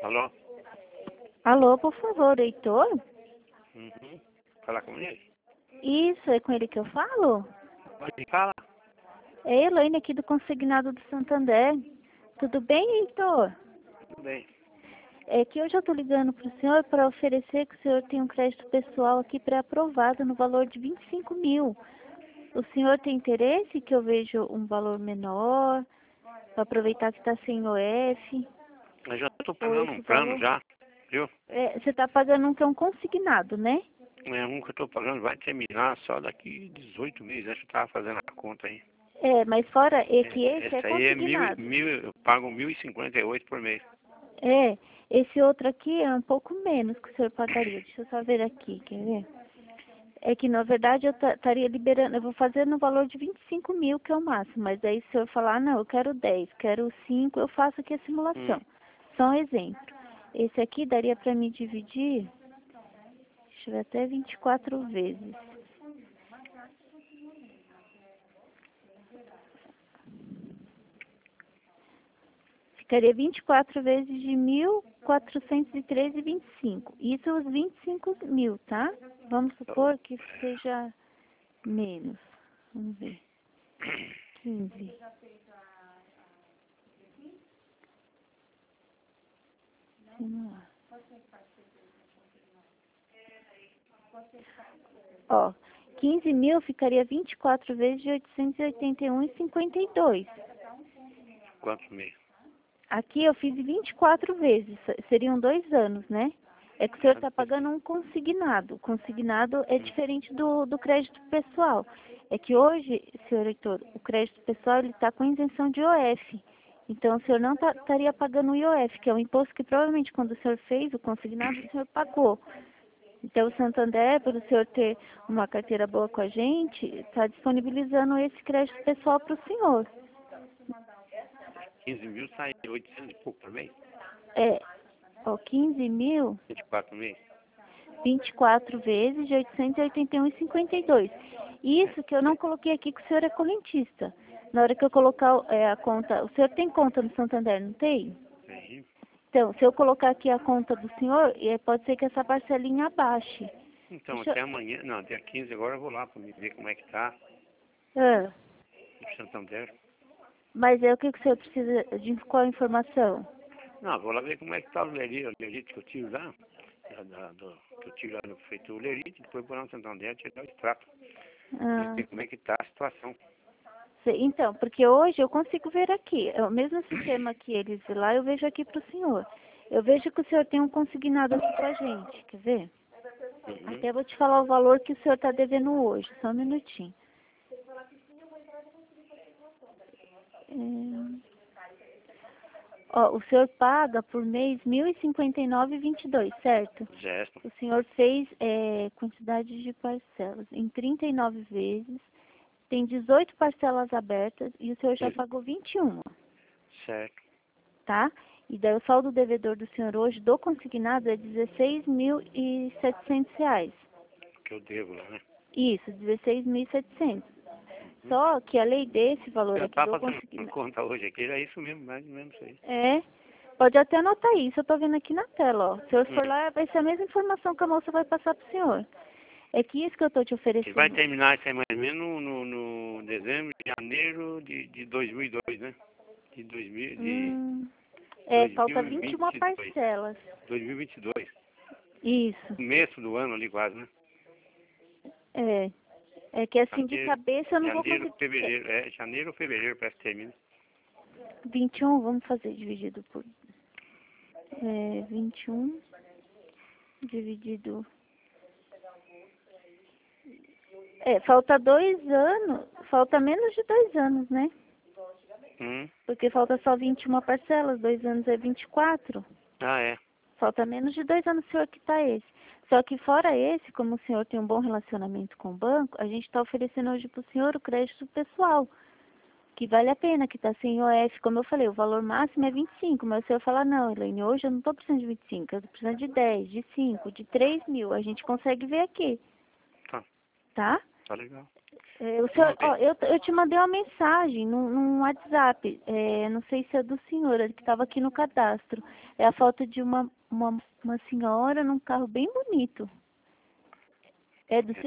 Alô? Alô, por favor, Heitor? Uhum. Falar com ele? Isso, é com ele que eu falo? Pode falar. É Elaine aqui do Consignado do Santander. Tudo bem, Heitor? Tudo bem. É que hoje eu estou ligando para o senhor para oferecer que o senhor tem um crédito pessoal aqui pré-aprovado no valor de 25 mil. O senhor tem interesse que eu veja um valor menor, para aproveitar que está sem OF? Eu já estou Ou pagando esse um plano valor? já, viu? Você está pagando um que é um consignado, né? É um que eu estou pagando vai terminar só daqui 18 meses. Acho que eu estava fazendo a conta aí. Mas fora que esse é Esse aí é consignado. eu pago 1.058 por mês. Esse outro aqui é um pouco menos que o senhor pagaria. Deixa eu só ver aqui, quer ver? É que, na verdade, eu estaria liberando, eu vou fazer no valor de 25 mil, que é o máximo. Mas aí, se o senhor falar, não, eu quero 10, quero 5, eu faço aqui a simulação. Só um exemplo. Esse aqui daria para me dividir, deixa eu ver, até 24 vezes. Ficaria 24 vezes de 1.413,25. Isso os 25 mil, tá? Vamos supor que seja menos. Vamos ver. 15. Vamos lá. Ó, 15 mil ficaria 24 vezes de 881,52. Quantos meses? Aqui eu fiz 24 vezes, seriam 2 anos, né? É que o senhor está pagando um consignado. Consignado é diferente do crédito pessoal. É que hoje, senhor Heitor, o crédito pessoal ele está com isenção de IOF. Então o senhor não estaria pagando o IOF, que é um imposto que provavelmente quando o senhor fez o consignado, o senhor pagou. Então o Santander, por o senhor ter uma carteira boa com a gente, está disponibilizando esse crédito pessoal para o senhor. 15 mil sai 800 e pouco por mês? 15 mil, 24 meses? 24 vezes de 881,52. Isso que eu não coloquei aqui que o senhor é correntista. Na hora que eu colocar a conta, o senhor tem conta no Santander, não tem? Sim. Então, se eu colocar aqui a conta do senhor, pode ser que essa parcelinha abaixe. Então, até amanhã, não, dia 15 agora eu vou lá para me ver como é que tá Ah, no Santander. mas o que o senhor precisa de qual informação? Não, vou lá ver como é que tá o lerite que eu tiro lá, que eu tiro lá no prefeitura, o lerite, depois vou lá no Santander tirar o extrato. E ver como é que tá a situação. Então, porque hoje eu consigo ver aqui, é o mesmo sistema que eles lá, eu vejo aqui para o senhor. Eu vejo que o senhor tem um consignado aqui com a gente, quer ver? Até vou te falar o valor que o senhor está devendo hoje, só um minutinho. O senhor paga por mês R$ 1.059,22, certo? Certo. O senhor fez quantidade de parcelas em 39 vezes, tem 18 parcelas abertas e o senhor já pagou 21, Certo. tá? E daí o saldo devedor do senhor hoje do consignado é R$ 16.700. Que eu devo lá, né? Isso, 16.700. Só que além desse valor Já aqui tá do fazendo uma consignado... conta hoje aqui, é isso mesmo, mais ou menos isso aí. Pode até anotar isso, eu tô vendo aqui na tela, ó. Se o senhor for lá, vai ser a mesma informação que a moça vai passar pro senhor. É que isso que eu tô te Que vai oferecendo. terminar isso aí mais ou menos no dezembro, janeiro de 2002, né? De 2000, de Falta 21 2022. parcelas. 2022. Isso. Começo do ano ali quase, né? É que assim de cabeça eu não vou Janeiro, conseguir. fevereiro, janeiro ou fevereiro parece que termina. 21, vamos fazer dividido por 21 dividido. Falta 2 anos, falta menos de 2 anos, né? Porque falta só 21 parcelas, 2 anos é 24. Ah, é. Falta menos de 2 anos, senhor, que está esse. Só que fora esse, como o senhor tem um bom relacionamento com o banco, a gente está oferecendo hoje para o senhor o crédito pessoal, que vale a pena, que está sem IOF. Como eu falei, o valor máximo é 25, mas o senhor fala, não, Elaine, hoje eu não estou precisando de 25, eu estou precisando de 10, de 5, de 3 mil. A gente consegue ver aqui, Tá. tá? Tá legal. O senhor, ó, eu te mandei uma mensagem no WhatsApp. Não sei se é do senhor, que estava aqui no cadastro. É a foto de uma senhora num carro bem bonito. É do